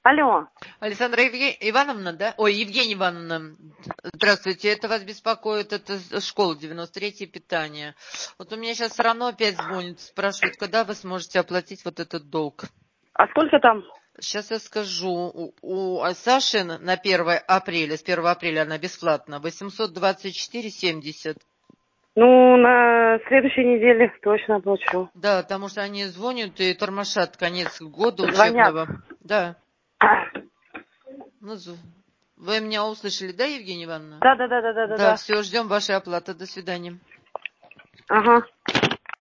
Алло. Александра Ивановна, да? Ой, Евгения Ивановна, здравствуйте, это вас беспокоит, это школа 93-е питание. Вот у меня сейчас все равно опять звонят, спрашивают, когда вы сможете оплатить вот этот долг. А сколько там? Сейчас я скажу. У Саши на 1 апреля, с 1 апреля она бесплатна, 824,70. Ну, на следующей неделе точно оплачу. Да, потому что они звонят и тормошат конец года Звонят. учебного. Да. Ну, вы меня услышали, да, Евгения Ивановна? Да. Да, все, ждем вашей оплаты. До свидания. Ага.